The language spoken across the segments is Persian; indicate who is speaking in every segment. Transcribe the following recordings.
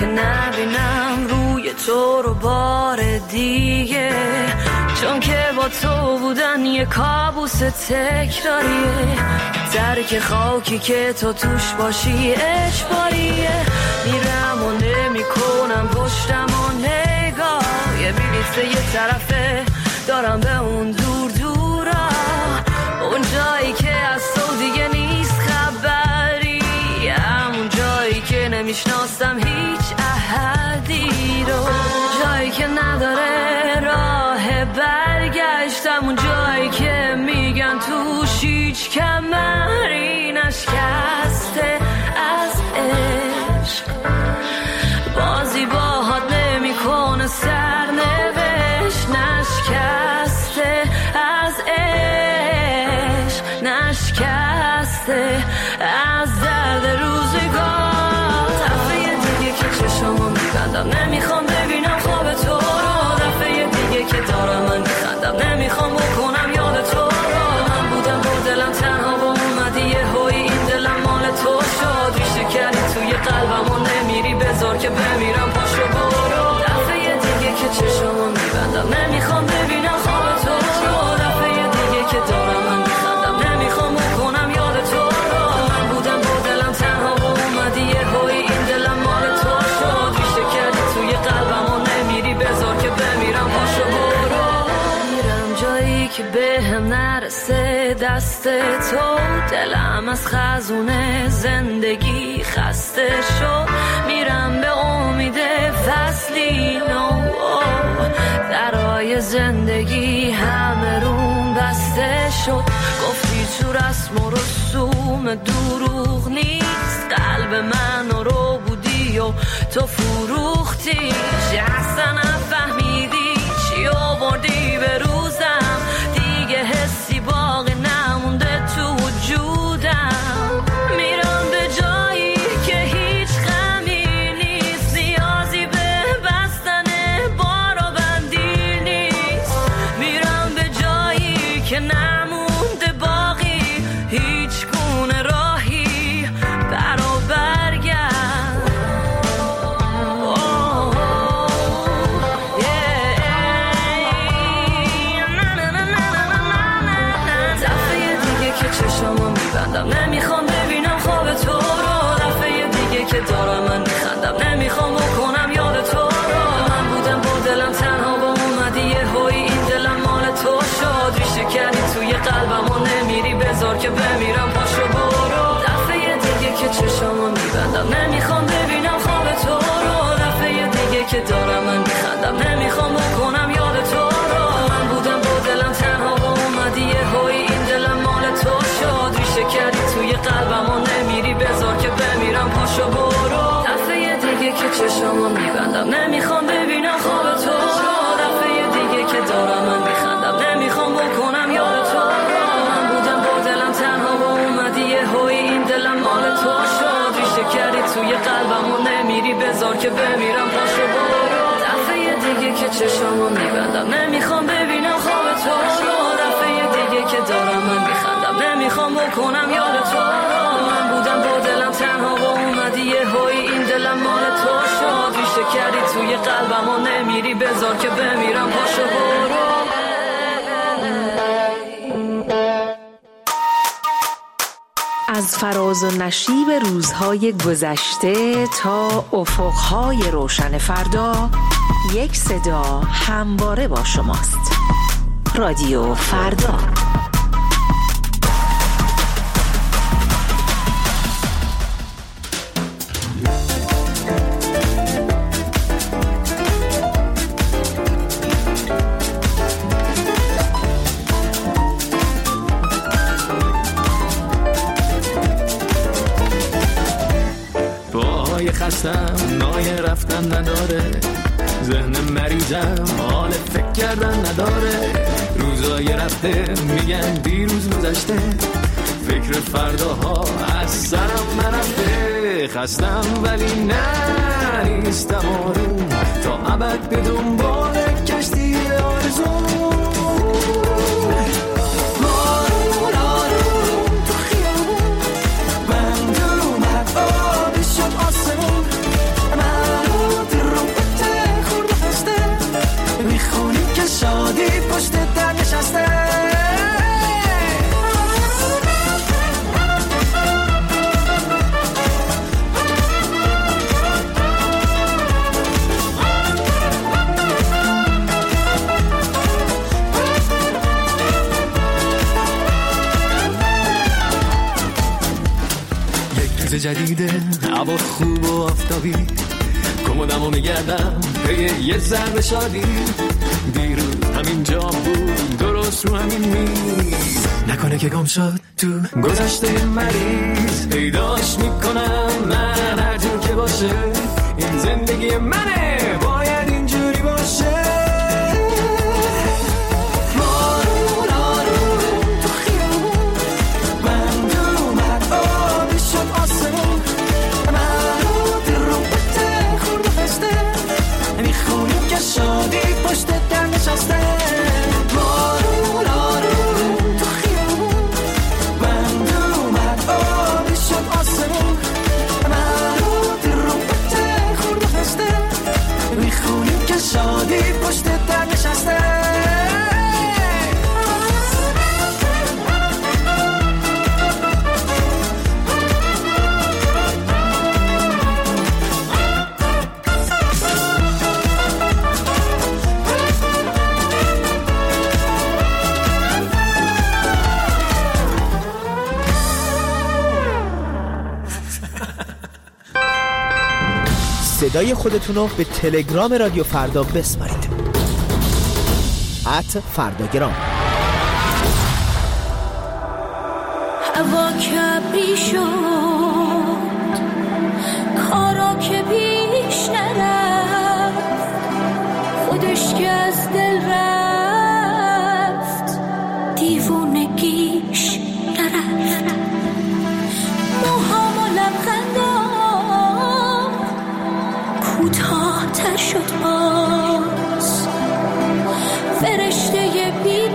Speaker 1: که نبینم روی تو رو بار دیگه، چون که با تو بودن یه کابوس تکراریه، درک خاکی که تو توش باشی اجباریه. میرم و نمی کنم پشتم و نگاه، یه بلیت یه طرفه دارم به اون دور دورا، اون جایی که از تو دیگه نیست خبری، همون جایی که نمیشناسم هیچ احدی رو، جایی که نداره راه برگشت، همون جایی که میگن توش هیچ کمری نشکسته از عشق، بازی باهات نمیکنه سرنوشت، نشکسته از عشق، نشکسته از درد روزگار. دفعه دیگه که چشمو میبندم نمیخوام ببینم خواب تو رو، دفعه دیگه که دارم من میخندم نمیخوام بکنم یاد تو رو، من بودم با دلم تنها و اومدی یه هوی این دلم مال تو شد، ریشه کردی توی قلبم و نمیری بذار که بمیرم پاشو برو. دفعه دیگه که چشمو میبندم نمیخوام ببینم خواب تو رو، دفعه دیگه که دارم من میخندم نمیخوام بکنم یاد تو رو، من بودم با دلم تنها و اومدی یه هوی این دلم مال تو شد، ریشه کردی توی قلبم و نمیری بذار که بمیرم پاشو برو. میرم جایی که به هم نرسه دست تو، دلم از خزونه زندگی خسته شد، میرم به امید فصلی نو، درای زندگی همه روم بسته شد، گفتی تو رسم و رسوم دروغ نیست، قلب من رو بودی و تو فروختی، اصلا نفهمیدی چی آوردی به روزم، دیگه حسی باقی نمونده تو وجودم، میرم به جایی که هیچ غمی نیست، نیازی به بستن بار و بندی نیست، میرم به جایی که نمونده باقی هیچ گونه راهی برا برگرد. چشمو میبندم نمیخوام ببینم خواب تو رو، دفعه دیگه که دارم من میخندم نمیخوام بکنم یاد تو رو، من بودم با دلم تنها و اومدی یه هوی این دلم مال تو شد، ریشه کردی توی قلبم و نمیری بذار که بمیرم پاشو برو. دفعه دیگه که چشمو میبندم نمیخوام ببینم خواب تو رو، دفعه دیگه که دارم من میخندم نمیخوام بکنم یاد تو رو، من بودم با دلم تنها و اومدی یه هوی این دلم مال تو شد، ریشه کردی توی قلبم و نمیری بذار که بمیرم پاشو برو. دفعه دیگه که چشمو میبندم نمیخوام ببینم خواب تو رو، دفعه دیگه که دارم من میخندم نمیخوام بکنم یاد تو رو، من بودم با دلم تنها و اومدی یه هوی این دلم مال تو شد، ریشه کردی توی قلبم و نمیری بذار که بمیرم پاشو برو. دفعه دیگه که چشمو میبندم نمیخوام ببینم خواب تو رو، دفعه دیگه که دارم من میخندم نمیخوام بکنم یاد تو رو، من بودم با دلم تنها و اومدی یه هوی این دلم مال تو شد، ریشه کردی توی قلبم و نمیری بذار که بمیرم پاشو برو.
Speaker 2: از فراز و نشیب روزهای گذشته تا افقهای روشن فردا، یک صدا همواره با شماست. رادیو فردا.
Speaker 3: خستم نای رفتن نداره، ذهن مریضم حال فکر کردن نداره، روزای رفته میگن دیروز گذشته، فکر فرداها از سرم نرفته، خستم ولی نه نیستم آروم، تا ابد به دنبال کشتی آرزوم. من جدیده، هوا خوب و آفتابی، کمدمو میگردم پی یه ذره شادی. دیروز همین جا بود، درست رو همین میز، نکنه که گم شد تو گذشته مریض. پیداش میکنم من هر جور که باشه، این زندگی منه، باید اینجوری باشه. شادی پشت در نشسته، بارون آروم تو خیابون، بند اومد آبی شد آسمون، مرود رو بته خورد و خسته، میخونیم که شادی پشت در نشسته.
Speaker 4: صدای خودتون رو به تلگرام رادیو فردا بسپارید. @فرداگرام.
Speaker 1: هوا کبری شد، کارا که پیش نرفت، خودش که از دل رفت، دیوونگیش نرفت. موهام و لبخندام کوتاه‌تر شد باز، فرشته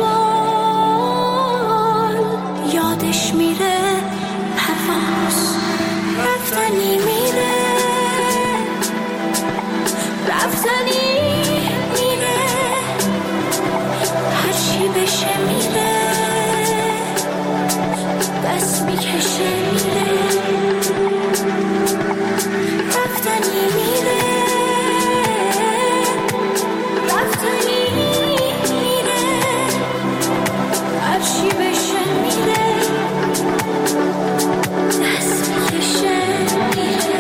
Speaker 1: بیبال یادش میره پرواز. رفتنی میره، رفتنی میره، هرچی بشه میره، بس میکشه میره. رفتنی میره، رفتنی میره، هرچی بشه میره، دست میکشه میره.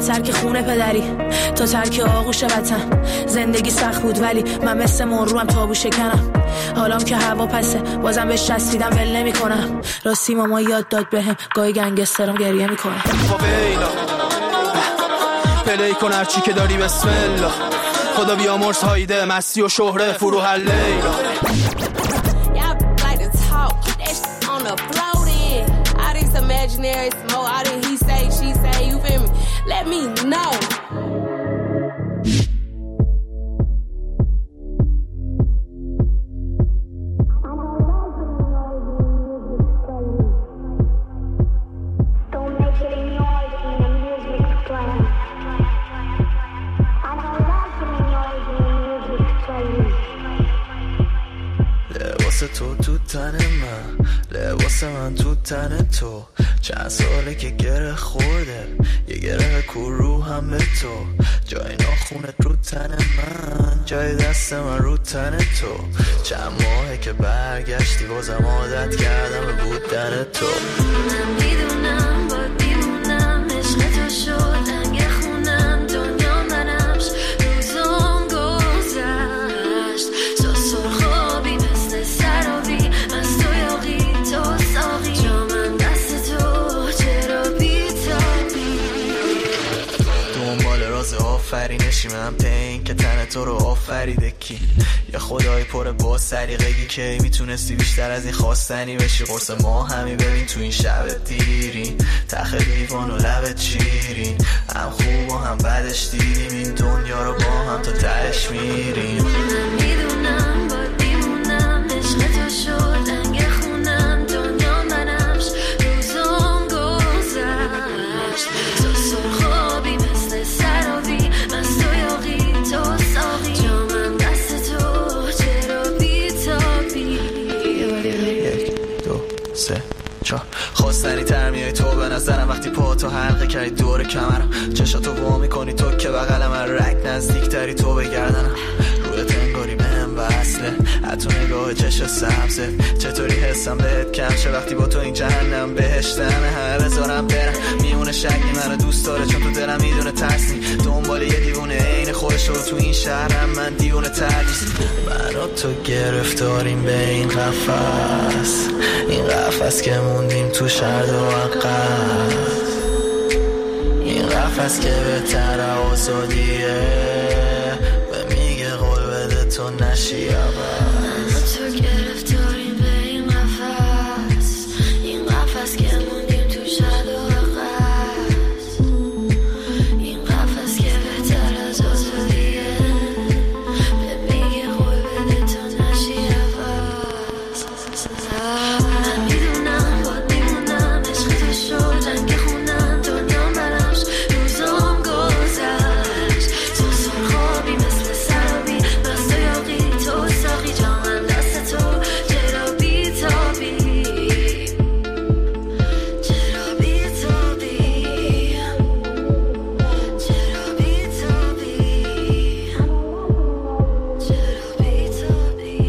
Speaker 5: ترک خونه پدری تا ترک آغوش وطن. زندگی سخت بود ولی من مثل مرروم تابو شکنم. حالام که هوا پسه بازم بهش چسبیدم ول نمی‌کنم. راستی ماما یاد داد بهم گاهی گنگسترام گریه میکنه.
Speaker 6: پلی کن هرچی که داری بسم الله. خدا بیامرز هایده مستی و شهره فرو هر لیلا. Imaginary smoke, all that he say, she say, you feel me? Let me know.
Speaker 7: من تو تن تو چند ساله که گره خورده یه گره کرو هم به تو جای ناخونت رو تن من جای دست من رو تن تو چند ماهه که برگشتی بازم عادت کردم به بودن تو
Speaker 1: من میدونم باید میمونم عشق تو شد انگ خونم دنیا منمش روزم گذشت تو سرخابی مثل سرابی از تو یاقی تو ساقی جامم دست تو چرا بیتابی
Speaker 7: دنبال راز آفرینشی من پین که تن تو رو آفریده کی یا خدای پر با سریقگی که میتونستی بیشتر از این خواستنی بشی قرص ما همی ببین تو این شب دیرین تخ لیوان و لبت شیرین هم خوب و هم بدش دیدیم این دنیا رو با هم تا تهش میریم
Speaker 1: من میدونم باید میمونم عشق تو شد انگ خونم دنیا منمش روزم گذشت تو سرخابی مثل سرابی از تو یاقی تو ساقی جامم دست تو چرا بیتابی
Speaker 7: 1 2 3 4 خواستنی تر میای تو به نظرم وقتی پا تو حلقه کردی دور کمرم چشاتو وا میکنی تو که بغل من رک نزدیک تری تو بگردنم روی تنگاری بهم وصله حتی نگاه چش سبزه چطوری حسم بهت کم شه وقتی با تو این جهنم بهشتمه هر بذارم برم میونه شکلی منو دوست داره چون تو دلم میدونه ترسنی دنبال یه دیوونه عین خودش رو تو این شهرم من دیوونه ترس من و تو گرفتاریم به این قفس که موندیم تو شرد و عقب این قفس که بهتر آزادیه به میگه قول بده تو نشی عوض
Speaker 1: تو گرفتاریم به این قفس که موندیم تو شرد و عقب این قفس که بهتر از آزادیه به میگه قول بده تو نشی عوض من میدونم باید میمونم عشق تو شد انگ خونم دنیا منمش روزم گذشت تو سرخابی مثل سرابی از تو یاقی تو ساقی جامم دست تو چرا بیتابی چرا بیتابی چرا بیتابی چرا بیتابی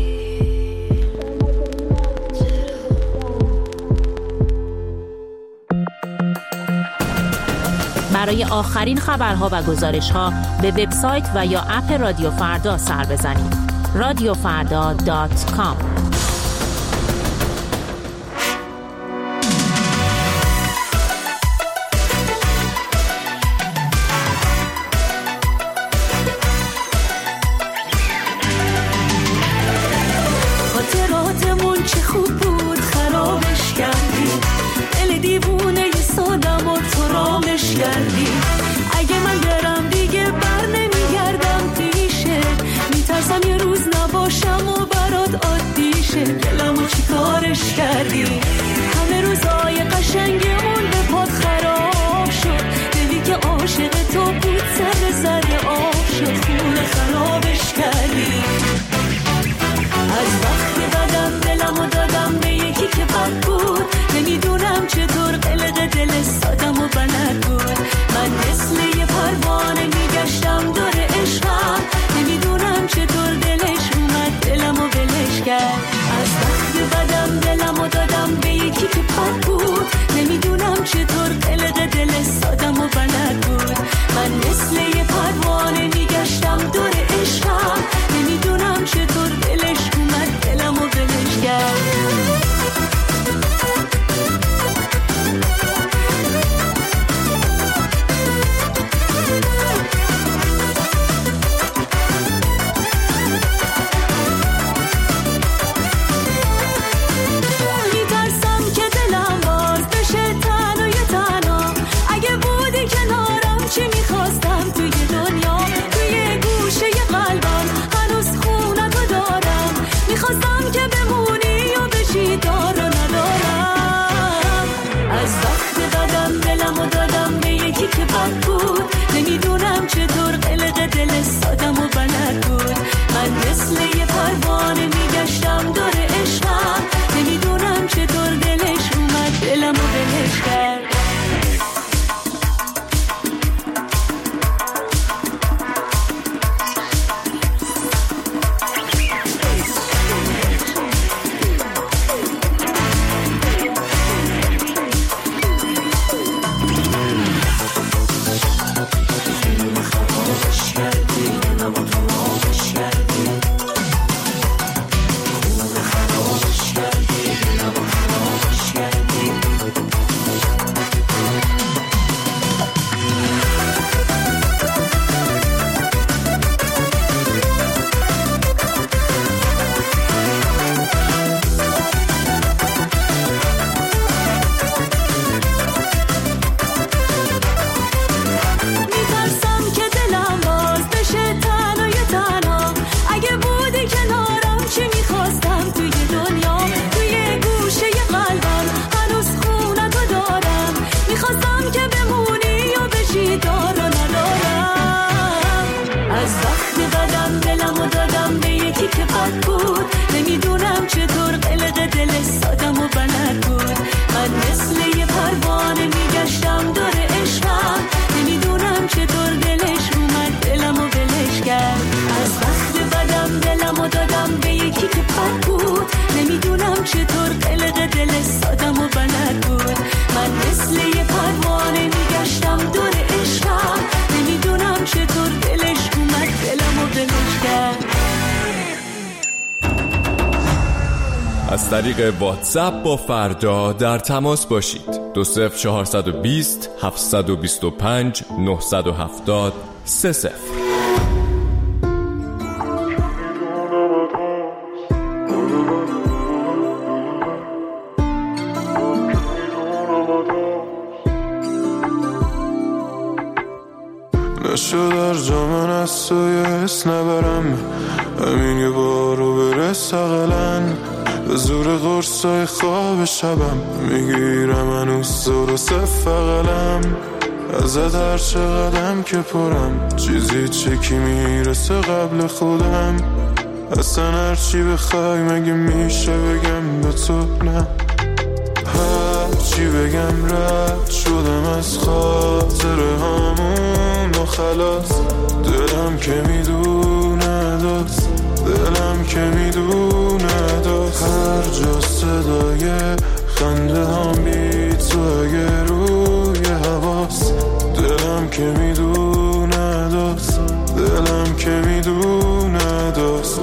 Speaker 2: برای آخرین خبرها و گزارش‌ها به وبسایت و یا اپ رادیو فردا سر بزنید. radiofarda.com
Speaker 5: خاطراتمون چه خوب بود خرابش کردی دل دیوونه ی سادم و تو رامش کردی اگه من برم دیگه بر نمیگردم پیشه میترسم یه روز نباشم و برات عادیشه دلمو چی کارش کردی همه روزای قشنگمون به پات خراب شد دلی که عاشق تو بود سر آب شد خونه خرابش کردی از وقتی بدم دلمو دادم به یکی که بد بود نمیدونم چطور قلق دل سادم و بلد بود من خرابش کرد.
Speaker 8: از طریق واتساپ با فردا در تماس باشید. 20420 725 970 30.
Speaker 9: نشد در جامن از تو یه حس نبرم، همین یه بارو برس اقلن به زور قرصای خواب شبم میگیرم هنوز درست فقلم ازت هر چقدم که پرم چیزی چکی میرسه قبل خودم اصلا هر چی بخوای مگه میشه بگم به تو نه هر چی بگم رد شدم از خاطره هامون و خلاص دلم که میدونه دوست دلم که میدونه دوست هر جا صدای خنده هم بی تو اگه روی حواس دلم که میدونه دوست دلم که میدونه دوست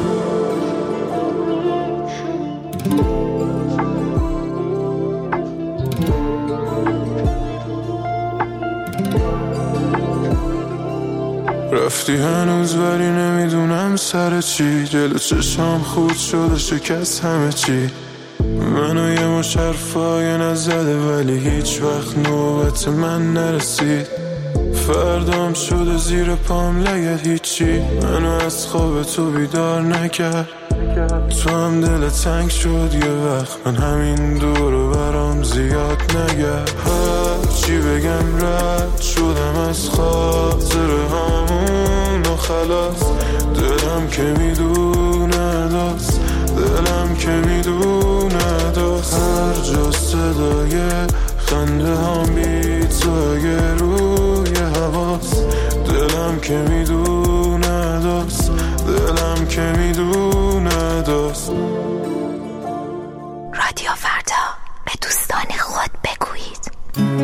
Speaker 9: رفتی هنوز ولی نمیدونم سر چی جلو چشام خورد شده شکست همه چی منو یه مش حرفای نزده ولی هیچ وقت نوبت من نرسید فردام شده زیر پام لگت هیچی منو از خواب تو بیدار نکرد تو هم دل تنگ شد یه وقت من همین دورو برام زیاد نگرد هر چی بگم رد شدم از خاطره هامون و خلاص دلم که میدونه دوست دلم که میدونه دوست هر جا صدای خنده هم بی تو اگه روی حواس دلم که میدونه دوست دلم که میدونه دوست
Speaker 10: رادیو فردا به دوستان خود بگویید.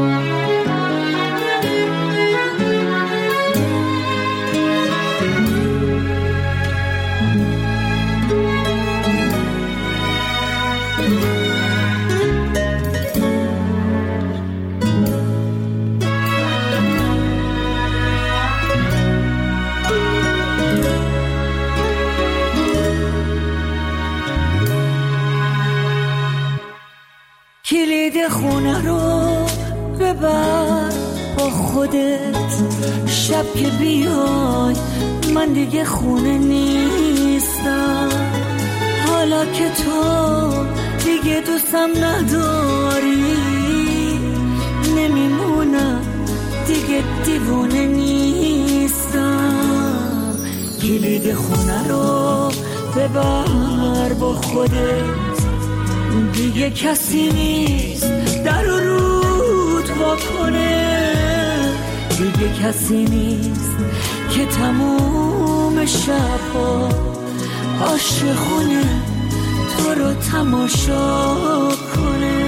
Speaker 5: کلید خونه رو ببر با خودت شب که بیای من دیگه خونه نیستم حالا که تو دیگه دوستم نداری نمیمونم دیگه دیوونه نیستم کلید خونه رو ببر با خودت دیگه کسی نیست در و رود واکنه دیگه کسی نیست که تموم شبها عاشقونه تو رو تماشا کنه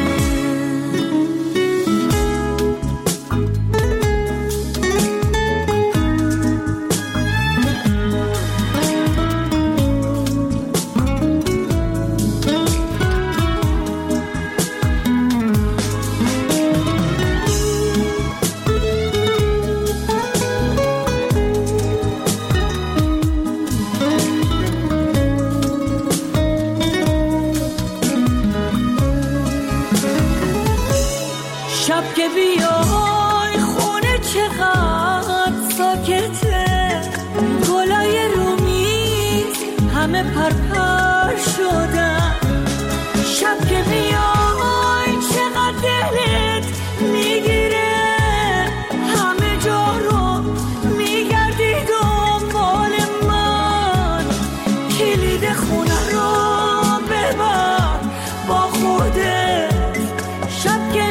Speaker 5: شب که بیای خونه چقدر ساکته گلای رومیز همه پرپر شدن شب که بیای چقدر دلت میگیره همه جا رو میگردی دنبال من کلید خونه رو ببر با خودت شب که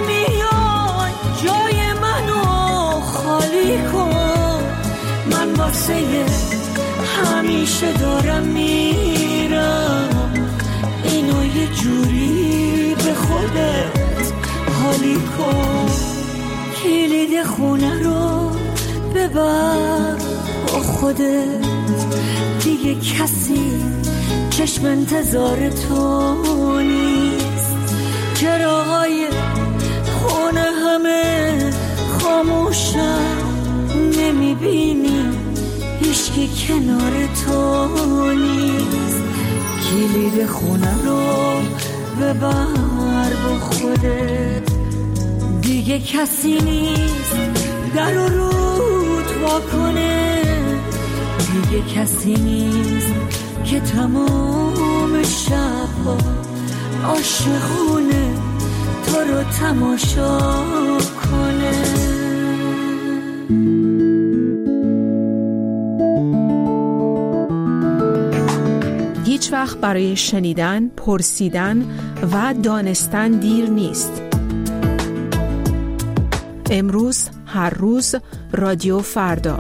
Speaker 5: من واسه همیشه دارم میرم اینو یه جوری به خودت حالی کن کلید خونه رو ببر با خودت دیگه کسی چشم انتظار تو نیست. چراغای خونه همه خاموشن، نمیبینی هیچکی کنار تو نیست. کلید خونه رو ببر با خودت، دیگه کسی نیست در و رود واکنه. دیگه کسی نیست که تمام شب‌ها عاشقونه تو رو تماشا کنه.
Speaker 11: هیچ وقت برای شنیدن، پرسیدن و دانستن دیر نیست. امروز، هر روز، رادیو فردا.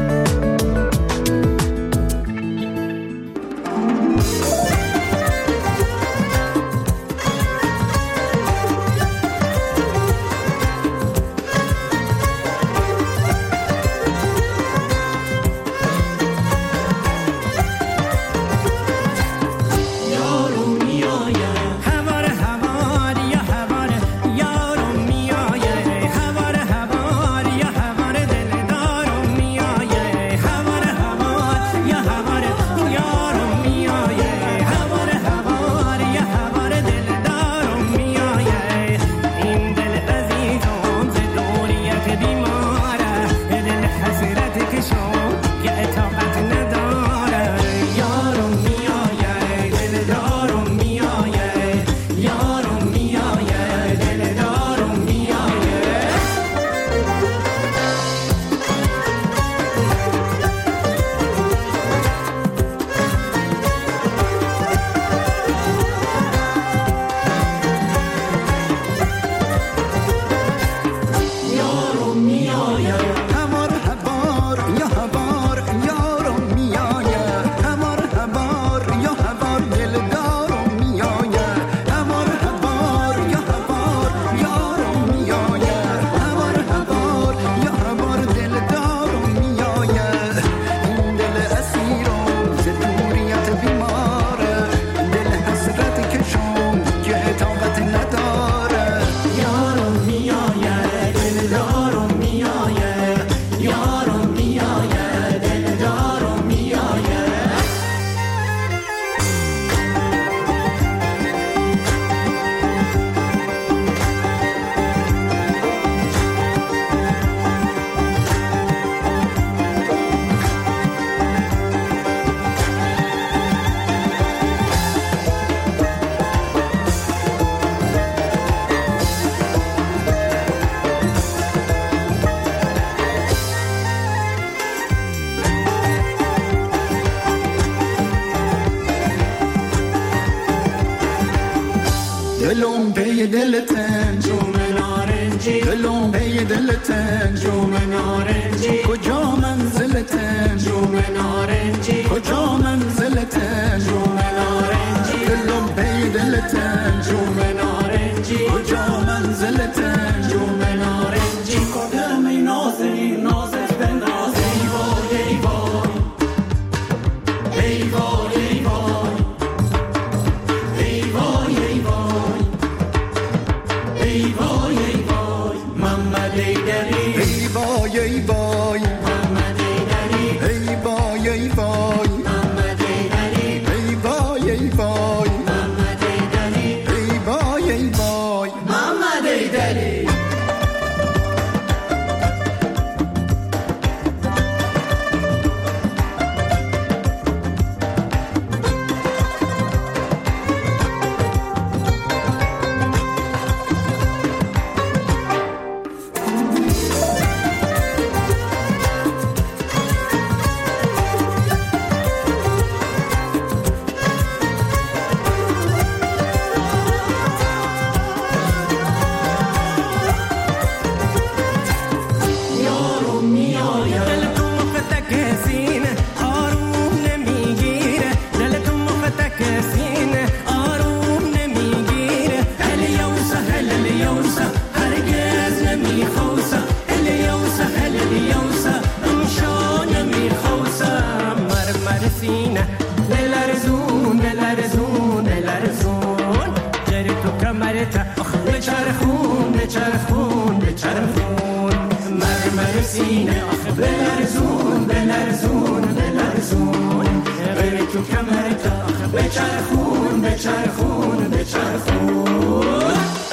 Speaker 12: دلم پی دلتن جوم نارنجی، دلم پی دلتن جوم نارنجی. کجا منزلتن جوم نارنجی، کجا منزلتن جوم نارنجی. دلم پی دلتن جوم نارنجی، کجا منزلتن جوم نارنجی. کدام نازی نازت به نازی وای ای وای ای وای ای وای ای وای ای وای ای وای ای وای محمد ایدری ای وای ای وای محمد ایدری ای وای ای وای محمد ایدری بلرزون بلرزون جری تو کمرت آخ بچرخون بچرخون بچرخون مرمر سینه آخ بلرزون بلرزون بلرزون جری تو کمرت آخ بچرخون بچرخون بچرخون.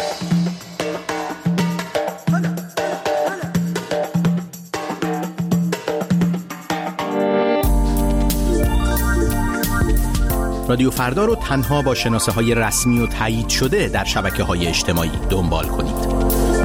Speaker 13: رادیو فردا رو تنها با شناسه‌های رسمی و تایید شده در شبکه‌های اجتماعی دنبال کنید.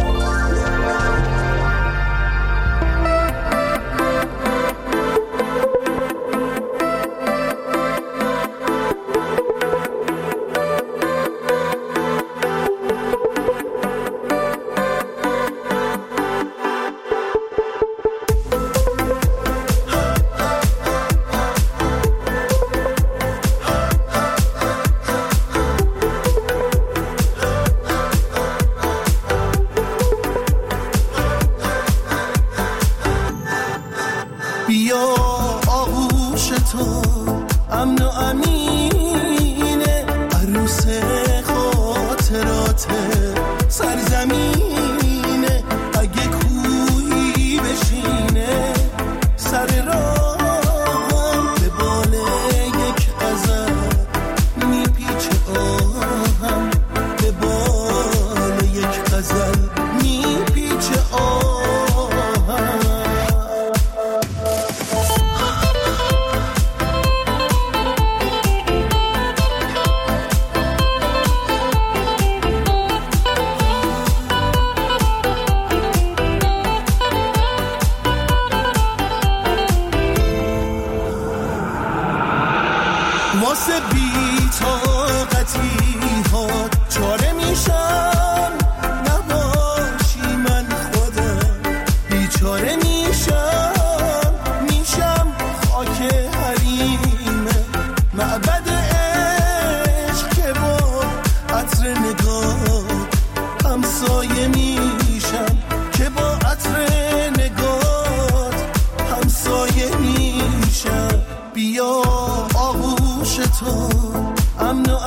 Speaker 14: واسه بی طاقتی ها چاره میشم نباشی من خودم بیچاره میشم خاک حریمه معبد عشق که با عطر نگاه همسایه میشم که با عطر نگاه همسایه میشم. بیا آغوش تو امن و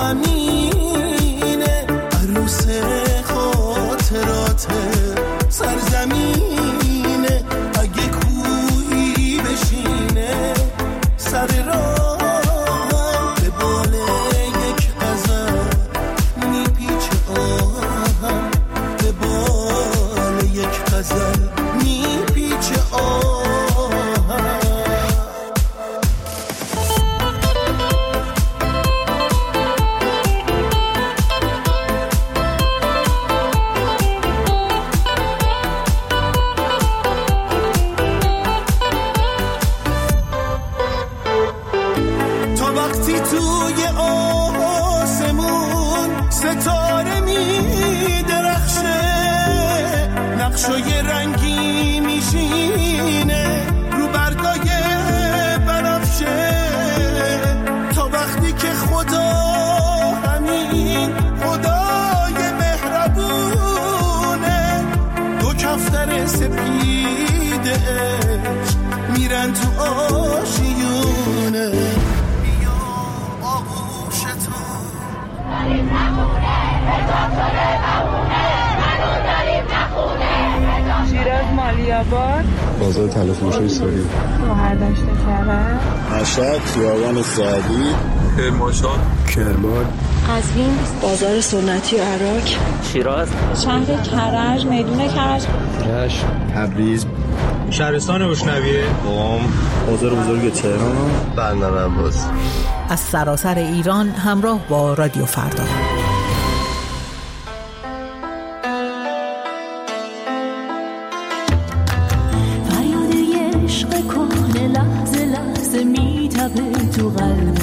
Speaker 14: امینه عروس خاطرات سرزمینه اگه کوهی بشینه سر راه به بال یک غزل میپیچه آهم به بال یک غزل میپیچه آهم. نقشای رنگی میشینه رو برگای بنفشه تا وقتی که خدا همین خدای مهربونه دو کفتر سپید عشق میرن تو آشیونه. بیا آغوش تو داریم نمونه ازاتاره نمونه منو داریم نخونه
Speaker 15: شیراز مالیاباد
Speaker 16: بازار تلفروشی سوری
Speaker 15: شوهر داشته کرد
Speaker 16: مشهد خیابان سعدی کرمانشاه کرمان
Speaker 15: قزوین بازار سنتی عراق
Speaker 17: شیراز
Speaker 15: شهر کرج میدون کرج
Speaker 16: رشت تبریز
Speaker 6: شهرستان روشنویه
Speaker 16: قم بازار بزرگ تهران بندر عباس.
Speaker 11: از سراسر ایران همراه با رادیو فردا.
Speaker 5: تو قلب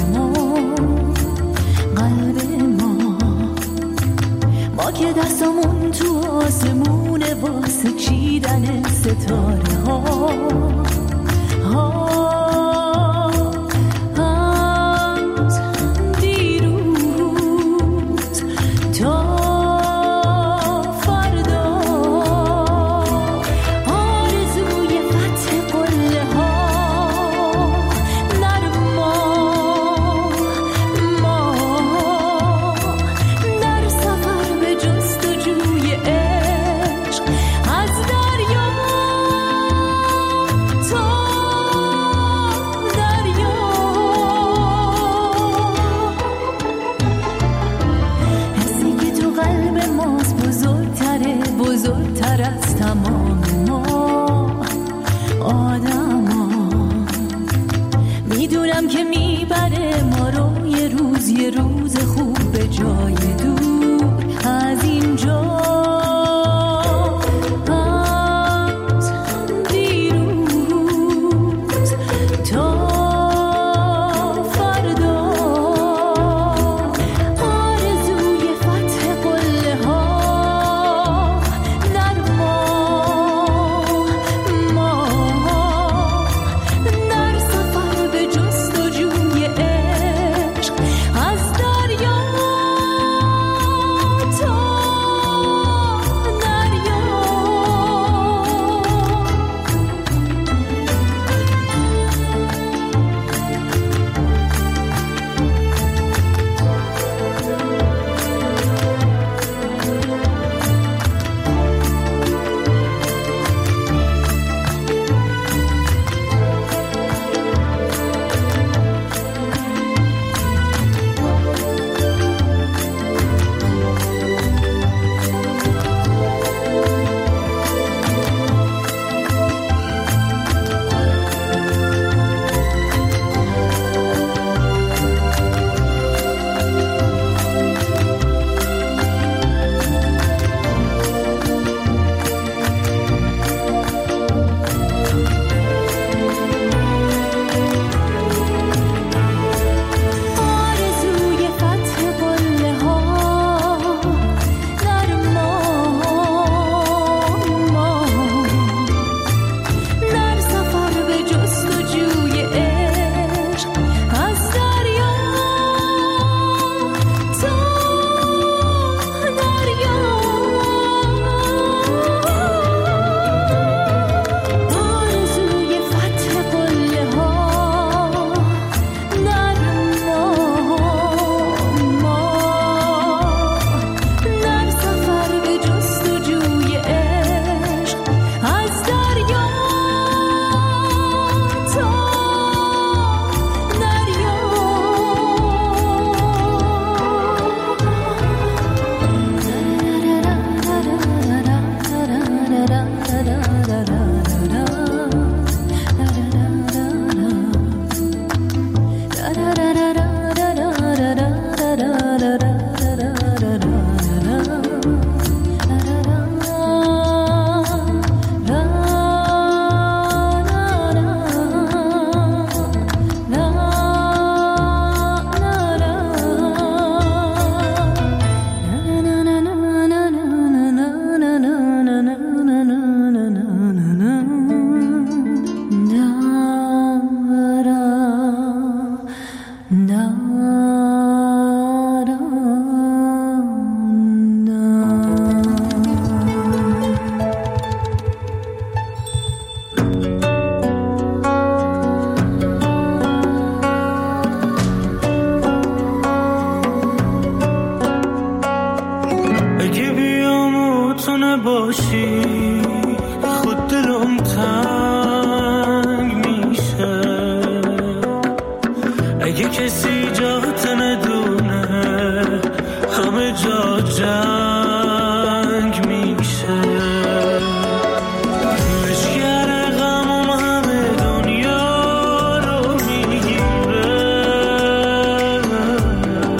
Speaker 5: ما که دستمون تو آسمونه واسه چیدن ستاره ها از دیروز تا فردا آرزوی فتح قله ها نرما ما یه روز خوب به جای دور از اینجا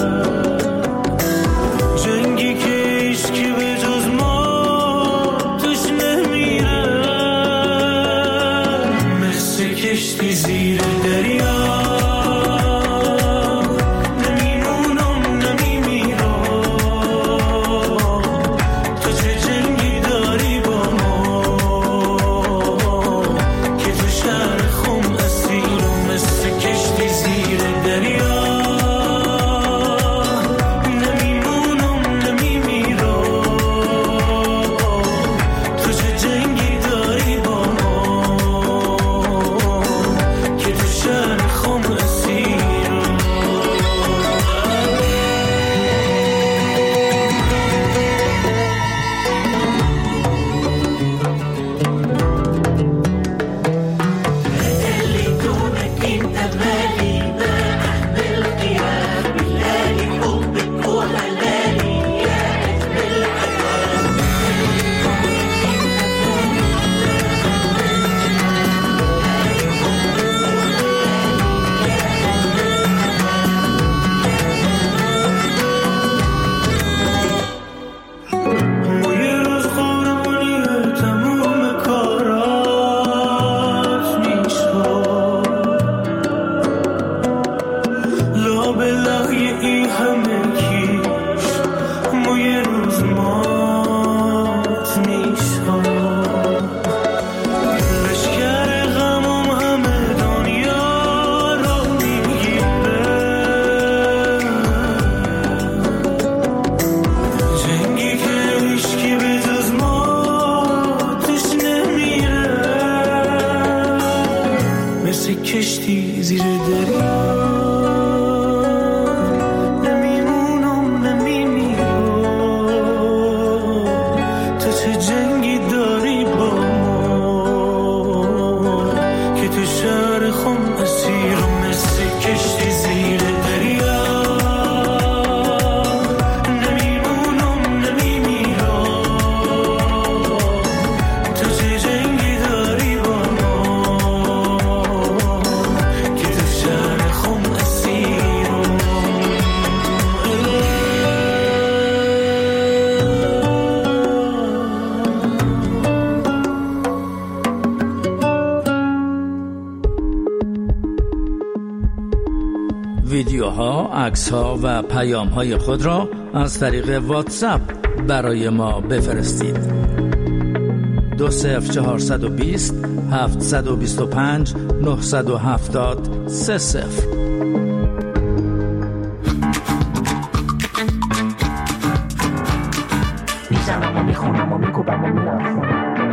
Speaker 14: جنگی که هیچ کی به جز ما این همه کیش ما یه روز مات میشم لشکر غمم همه دنیا رو میگیره جنگی که هیچکی به جز ما توش نمیره مثل کشتی زیر دریا
Speaker 17: ویدیوها، عکس‌ها و پیام‌های خود را از طریق واتساپ برای ما بفرستید. 20420 725 970 30.
Speaker 12: میزنم و میخونم و میکوبم و میرم.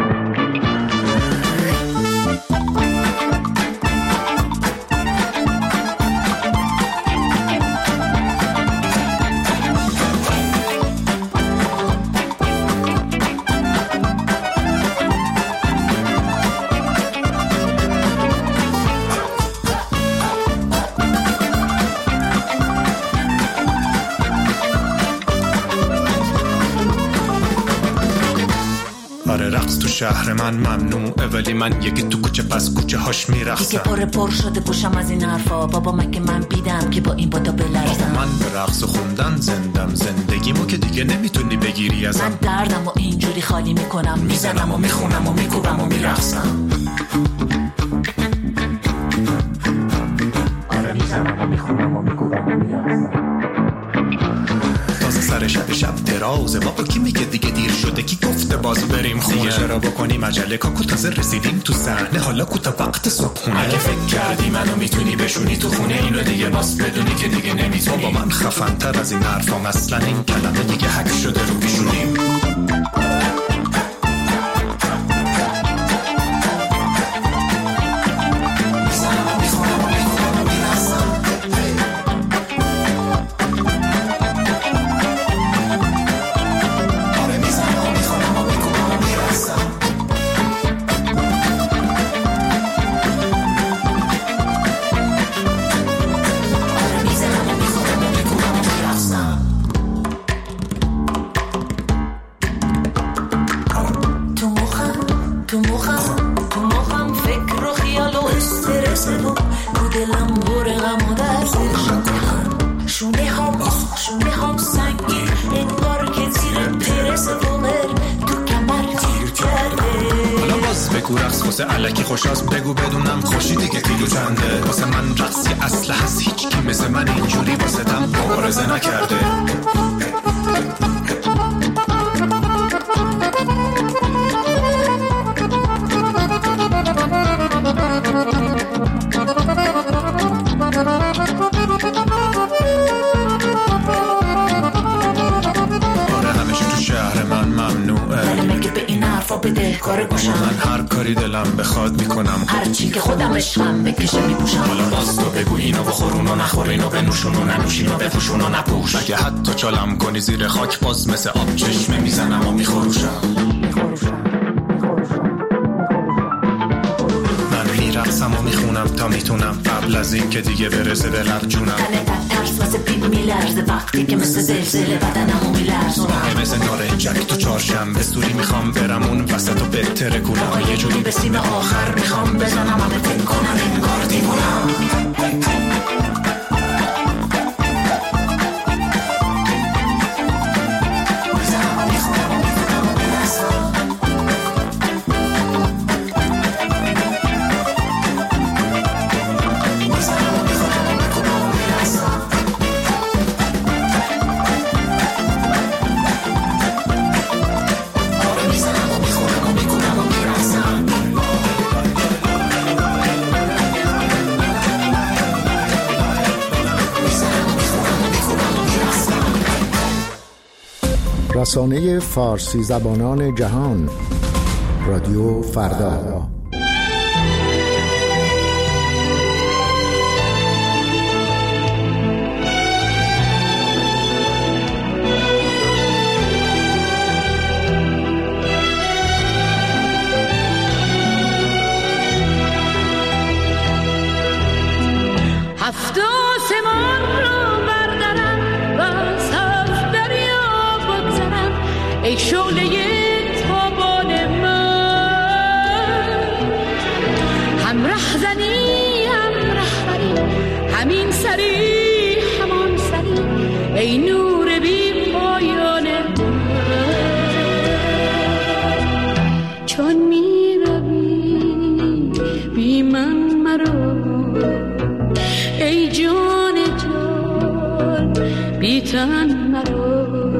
Speaker 18: شهر من ممنوعه ولی من یکی تو کوچه پس کوچه هاش میرقصم
Speaker 19: دیگه پر شده گوشم از این حرفا بابا مگه من بیدم که با این بادا بلرزم
Speaker 18: من به رقص و خوندن زندم زندگیمو که دیگه نمیتونی بگیری ازم
Speaker 19: من دردم و اینجوری خالی میکنم میزنم و میخونم و میکوبم و میرقصم
Speaker 12: آره میزنم و میخونم و میکوبم و میرقصم
Speaker 18: سر شب درازه بابا کی میگه دیگه دیر شده کی گفته باز بریم خونه دیگه چرا بکنیم عجله کاکو تازه رسیدیم تو صحنه حالا کوتا وقت صبحونه اگه فکر کردی منو میتونی بشونی تو خونه اینو دیگه باز بدونی که دیگه نمیتونی بابا من خفن تر از این حرفام اصلا این کلمه دیگه حک شده رو بیشونیم الکی خوشاست بگو بدونم خوشی دیگه کیلو چنده واسه من رقصی اصل هست هیچ کی مثل من اینجوری واسه دم مبارزه نکرده آره همیشه تو شهر من ممنوعه
Speaker 19: ولی مگه به این حرفا بده کار گوشم
Speaker 18: من هر کاری دلم بخواد میکنم
Speaker 19: هرچی که خودم عشقم بکشه میپوشم
Speaker 18: حالا باز تو بگو اینو بخورون و نخور اینو بنوشون و ننوشین و بپوشون و نپوش مگه حتی چالم کنی زیر خاک باز مثل آب چشمه میزنم و میخوروشم من میرقصم و میخونم تا میتونم قبل از این که دیگه برسه دلم جونم
Speaker 19: تنه ترس واسه پیپ میلرزه وقتی که مثل زلزله بدنمو میلرزونم
Speaker 18: مثل نارنجک تو چهارشنبه سوری میخوام برم اون وسط و بهتره کنم یه جوری به سیم آخر میخوام بزنم همه فکر کنم انگار دیوونم
Speaker 20: رسانه فارسی زبانان جهان، رادیو فردا.
Speaker 5: ای شعله تابان من، هم رهزنی هم رهبری، همین سری همان سری، ای نور بی پایان من. چون می روی بی من مرو، ای جان جان بی تن مرو.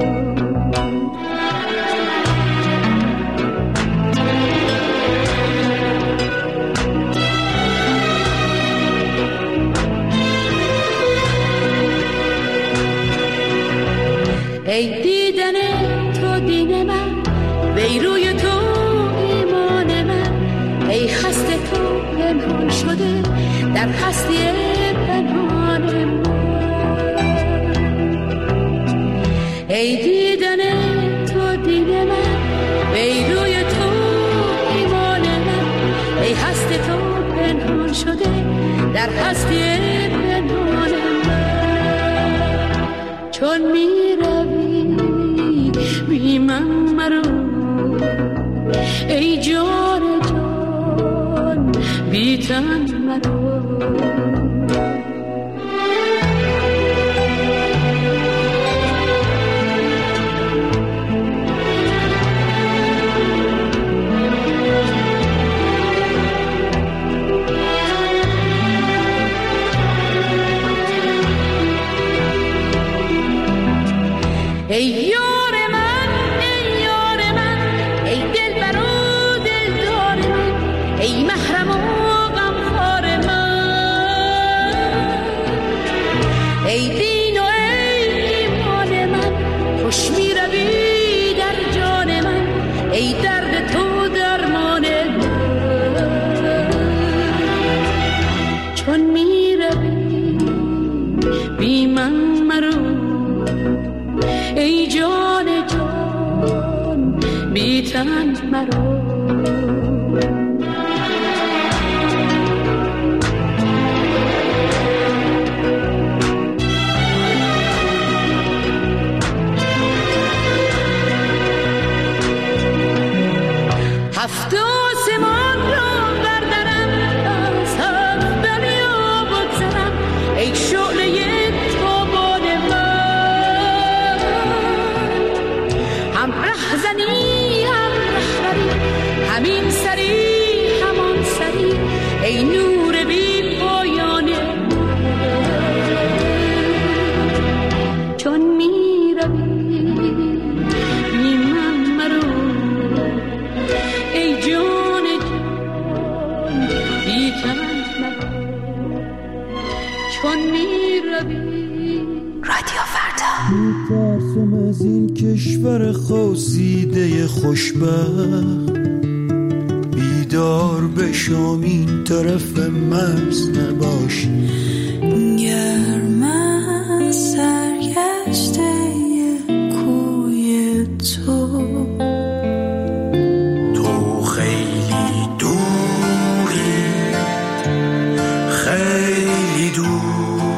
Speaker 5: ای دیدن تو دین من، وی روی تو ایمان من، ای خسته تو پنهان شده در هستی پنهان من. ای دیدن تو دین من، وی روی تو ایمان من، ای خسته تو پنهان شده در هستی پنهان من. چون می بی من مرو، ای جان جان بی تن مرو. ای
Speaker 14: کشور خواسیده خوشبخت، بیدار بشم این طرف مرز نباش.
Speaker 5: گرم از سرگشته کوی تو،
Speaker 14: تو خیلی دوری، خیلی دوری.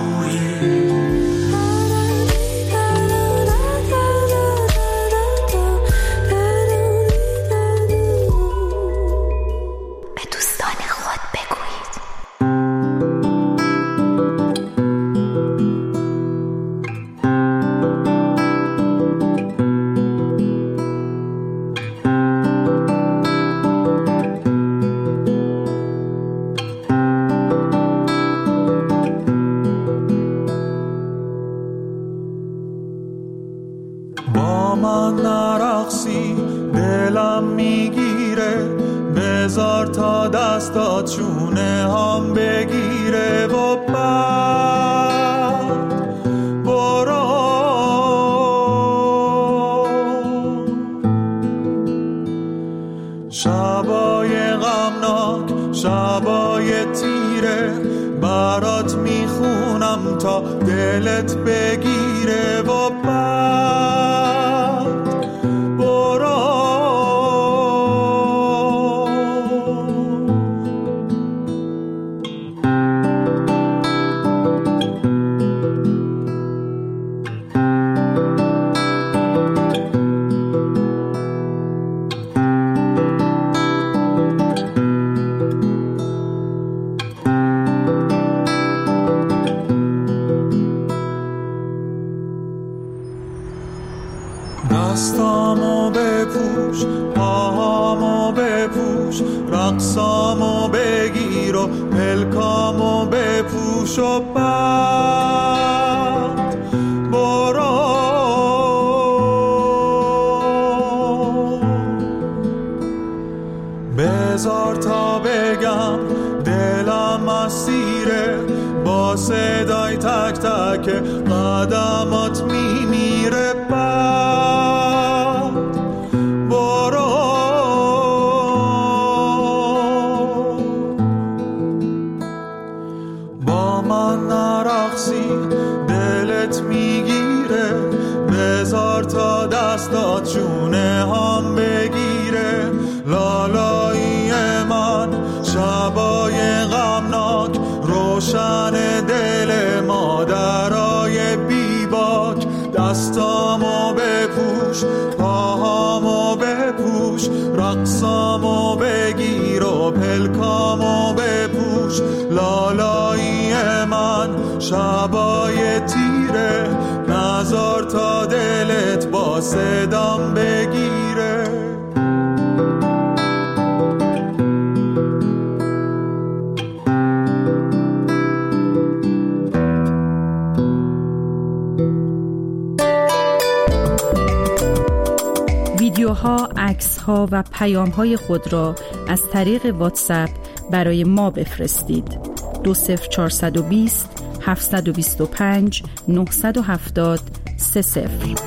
Speaker 9: چونه هم بگیره و بعد برو. دلت بگیره و بعد برو. دستامو بپوش، پاهامو بپوش، رقصامو بگیر و پلکامو بپوش و بعد برو. بذار تا بگم دلم اسیره، با صدای تک تک قدمات میمیره. تا دستات جونه هم بگیره. لالایی من شبای غمناک، روشن دل مادرای بیباک. دستامو بپوش، پاهامو بپوش، رقصامو بگیر و پلکامو بپوش. لالایی من شبای تیره، نذار تا دلت با صدام بگیره.
Speaker 2: ویدیوها، عکس‌ها و پیام‌های خود را از طریق واتساپ برای ما بفرستید. 20420 725 970 30.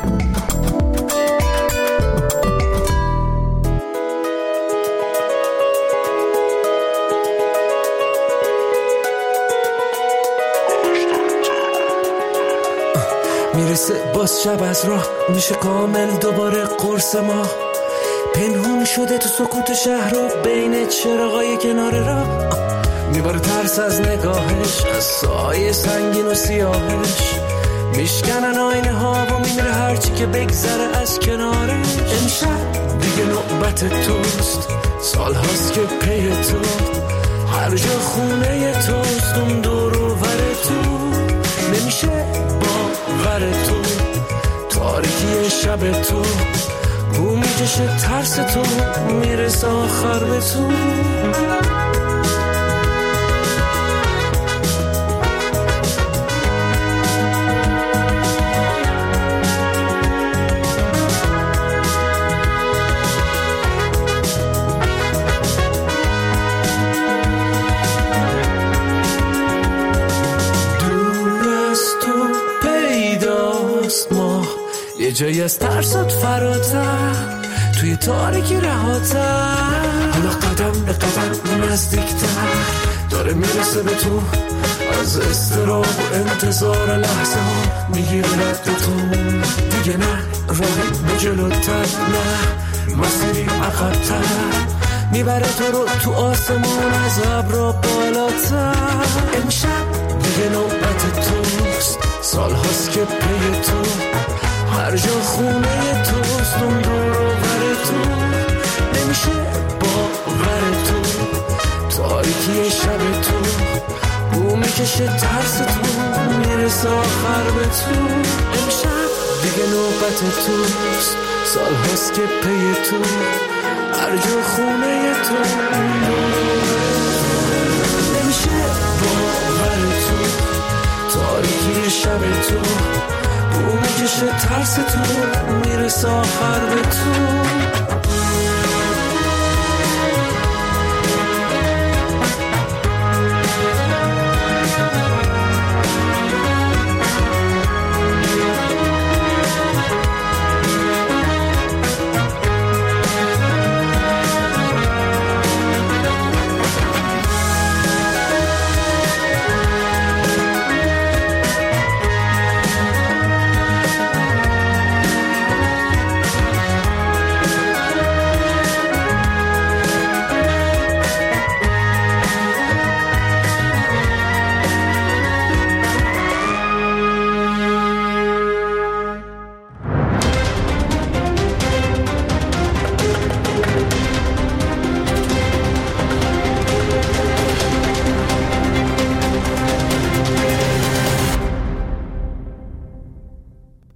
Speaker 3: میرسه باز شب از راه، میشه کامل دوباره قرص ما. پنهون شده تو سکوت شهر و بین چراغای کنار راه. میباره ترس از نگاهش، از سایه سنگین و سیاهش. میشکنن آینه ها و میمیره هرچی که بگذره از کنارش. امشب دیگه نوبت توست، سال هاست که پی تو، هر جا خونه توست، اون دور و ور تو. نمیشه باور تو، تاریکی شب تو، بو میکشه ترس تو، میرسه آخر به تو. یه جایی از ترسات فراتر، توی تاریکی رهاتر. حالا قدم به قدم نزدیکتر داره میرسه به تو، از استراب و انتظار لحظه ها میگیره رد تو. دیگه نه راهی به جلوتر، نه مسیری عقبتر، میبره تو رو تو آسمون از ابرا بالاتر. امشب دیگه نوبت توست، سال هاست که پی تو، هر جا خونه توست، اون دور و ور تو. نمیشه باور تو، تاریکی شب تو، بو میکشه ترس تو، میرسه آخر به تو. امشب دیگه نوبت توست، سال هاست که پی تو، هر جا خونه تو، اون دور و ور تو. نمیشه باور تو، تاریکی شب تو، بو میکشه ترس تو، میرسه آخر به تو.